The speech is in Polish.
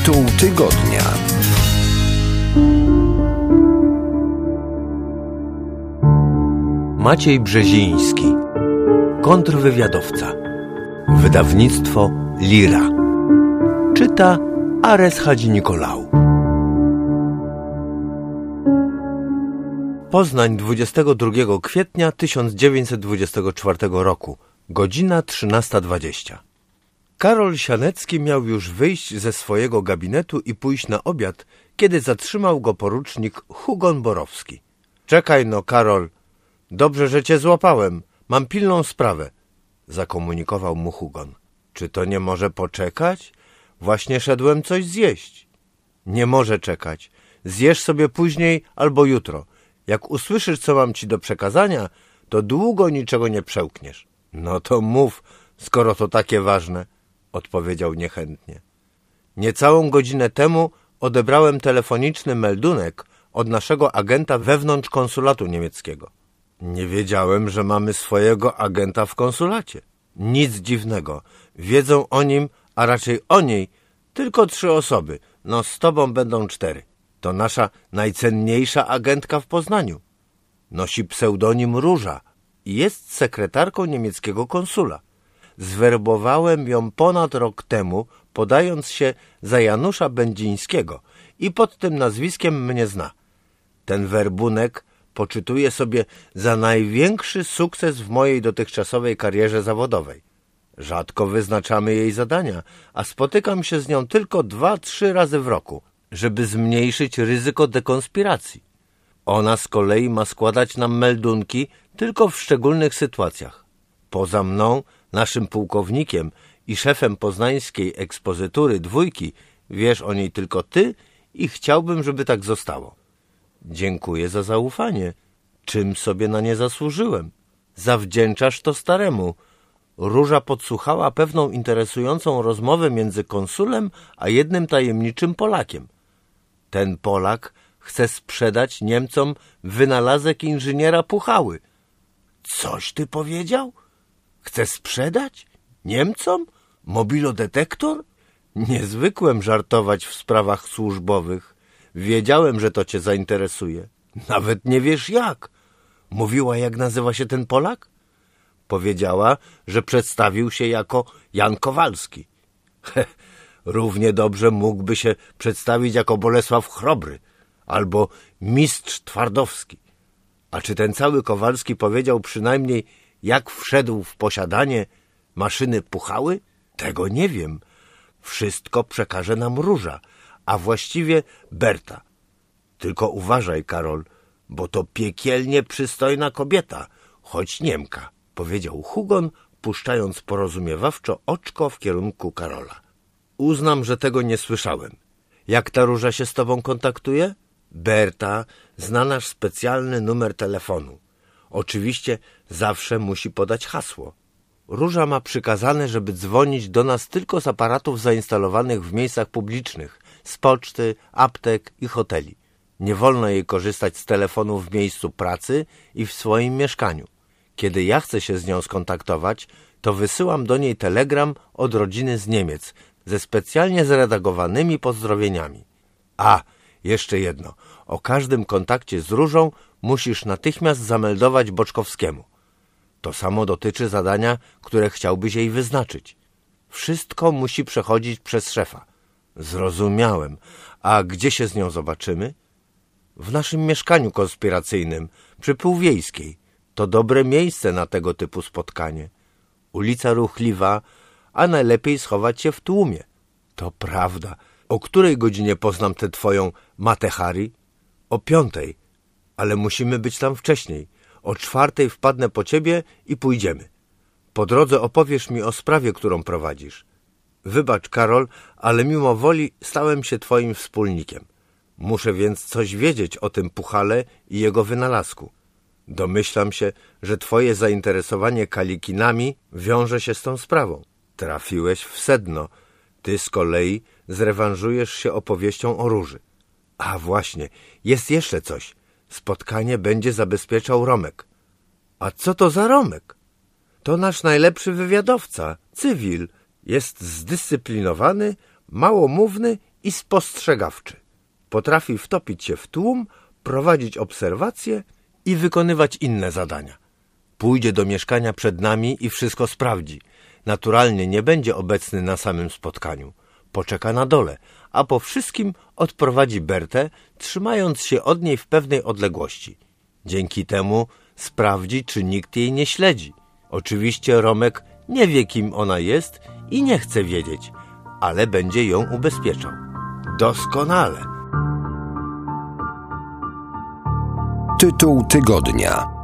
Tytuł tygodnia. Maciej Brzeziński, kontrwywiadowca. Wydawnictwo Lira. Czyta Ares Hadzi-Nikolał. Poznań, 22 kwietnia 1924 roku, godzina 13:20. Karol Sianecki miał już wyjść ze swojego gabinetu i pójść na obiad, kiedy zatrzymał go porucznik Hugon Borowski. Czekaj no, Karol, dobrze, że cię złapałem, mam pilną sprawę, zakomunikował mu Hugon. Czy to nie może poczekać? Właśnie szedłem coś zjeść. Nie może czekać, zjesz sobie później albo jutro. Jak usłyszysz, co mam ci do przekazania, to długo niczego nie przełkniesz. No to mów, skoro to takie ważne, odpowiedział niechętnie. Niecałą godzinę temu odebrałem telefoniczny meldunek od naszego agenta wewnątrz konsulatu niemieckiego. Nie wiedziałem, że mamy swojego agenta w konsulacie. Nic dziwnego. Wiedzą o nim, a raczej o niej, tylko 3 osoby. No z tobą będą 4. To nasza najcenniejsza agentka w Poznaniu. Nosi pseudonim Róża i jest sekretarką niemieckiego konsula. Zwerbowałem ją ponad rok temu, podając się za Janusza Będzińskiego i pod tym nazwiskiem mnie zna. Ten werbunek poczytuję sobie za największy sukces w mojej dotychczasowej karierze zawodowej. Rzadko wyznaczamy jej zadania, a spotykam się z nią tylko 2-3 razy w roku, żeby zmniejszyć ryzyko dekonspiracji. Ona z kolei ma składać nam meldunki tylko w szczególnych sytuacjach. Poza mną, naszym pułkownikiem i szefem poznańskiej ekspozytury 2, wiesz o niej tylko ty i chciałbym, żeby tak zostało. Dziękuję za zaufanie. Czym sobie na nie zasłużyłem? Zawdzięczasz to staremu. Róża podsłuchała pewną interesującą rozmowę między konsulem a jednym tajemniczym Polakiem. Ten Polak chce sprzedać Niemcom wynalazek inżyniera Puchały. Coś ty powiedział? Chce sprzedać? Niemcom? Mobilodetektor? Nie zwykłem żartować w sprawach służbowych. Wiedziałem, że to cię zainteresuje. Nawet nie wiesz jak. Mówiła, jak nazywa się ten Polak? Powiedziała, że przedstawił się jako Jan Kowalski. Równie dobrze mógłby się przedstawić jako Bolesław Chrobry albo Mistrz Twardowski. A czy ten cały Kowalski powiedział przynajmniej, jak wszedł w posiadanie maszyny Puchały? Tego nie wiem. Wszystko przekaże nam Róża, a właściwie Berta. Tylko uważaj, Karol, bo to piekielnie przystojna kobieta, choć Niemka, powiedział Hugon, puszczając porozumiewawczo oczko w kierunku Karola. Uznam, że tego nie słyszałem. Jak ta Róża się z tobą kontaktuje? Berta zna nasz specjalny numer telefonu. Oczywiście zawsze musi podać hasło. Róża ma przykazane, żeby dzwonić do nas tylko z aparatów zainstalowanych w miejscach publicznych, z poczty, aptek i hoteli. Nie wolno jej korzystać z telefonu w miejscu pracy i w swoim mieszkaniu. Kiedy ja chcę się z nią skontaktować, to wysyłam do niej telegram od rodziny z Niemiec ze specjalnie zredagowanymi pozdrowieniami. A, jeszcze jedno. O każdym kontakcie z Różą musisz natychmiast zameldować Boczkowskiemu. To samo dotyczy zadania, które chciałbyś jej wyznaczyć. Wszystko musi przechodzić przez szefa. Zrozumiałem. A gdzie się z nią zobaczymy? W naszym mieszkaniu konspiracyjnym, przy Półwiejskiej. To dobre miejsce na tego typu spotkanie. Ulica ruchliwa, a najlepiej schować się w tłumie. To prawda. O której godzinie poznam tę twoją Matę Hari? O 5, ale musimy być tam wcześniej. O 4 wpadnę po ciebie i pójdziemy. Po drodze opowiesz mi o sprawie, którą prowadzisz. Wybacz, Karol, ale mimo woli stałem się twoim wspólnikiem. Muszę więc coś wiedzieć o tym Puchale i jego wynalazku. Domyślam się, że twoje zainteresowanie kalikinami wiąże się z tą sprawą. Trafiłeś w sedno. Ty z kolei zrewanżujesz się opowieścią o Róży. A właśnie, jest jeszcze coś. Spotkanie będzie zabezpieczał Romek. A co to za Romek? To nasz najlepszy wywiadowca, cywil. Jest zdyscyplinowany, małomówny i spostrzegawczy. Potrafi wtopić się w tłum, prowadzić obserwacje i wykonywać inne zadania. Pójdzie do mieszkania przed nami i wszystko sprawdzi. Naturalnie nie będzie obecny na samym spotkaniu. Poczeka na dole, a po wszystkim odprowadzi Bertę, trzymając się od niej w pewnej odległości. Dzięki temu sprawdzi, czy nikt jej nie śledzi. Oczywiście Romek nie wie, kim ona jest i nie chce wiedzieć, ale będzie ją ubezpieczał. Doskonale. Tytuł tygodnia.